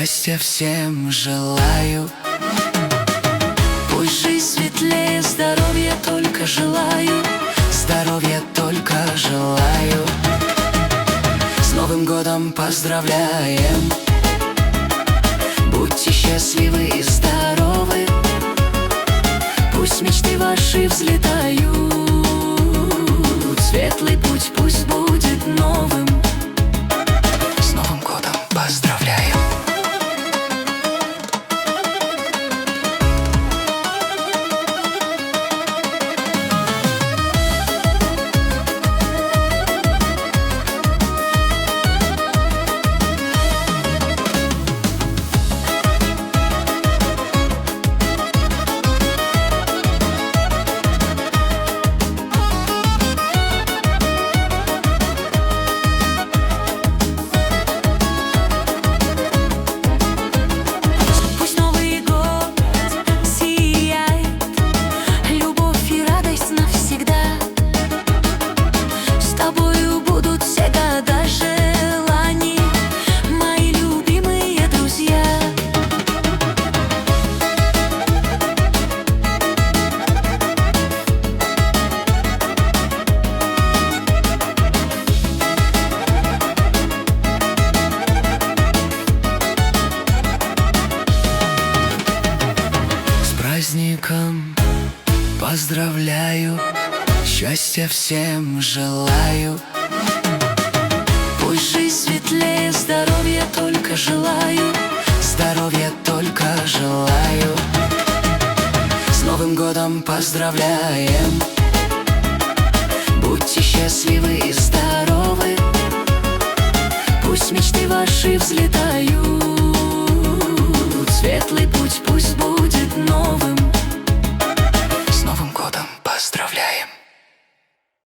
Счастья всем желаю. Пусть жизнь светлее, здоровья только желаю. Здоровья только желаю. С Новым годом поздравляем. Будьте счастливы и здоровы. Пусть мечты ваши взлетают. Светлый путь пусть будет новым. С Новым годом поздравляю. Праздником поздравляю, счастья всем желаю. Пусть жизнь светлее, здоровья только желаю. Здоровья только желаю. С Новым годом поздравляем. Будьте счастливы и здоровы. Пусть мечты ваши взлетают.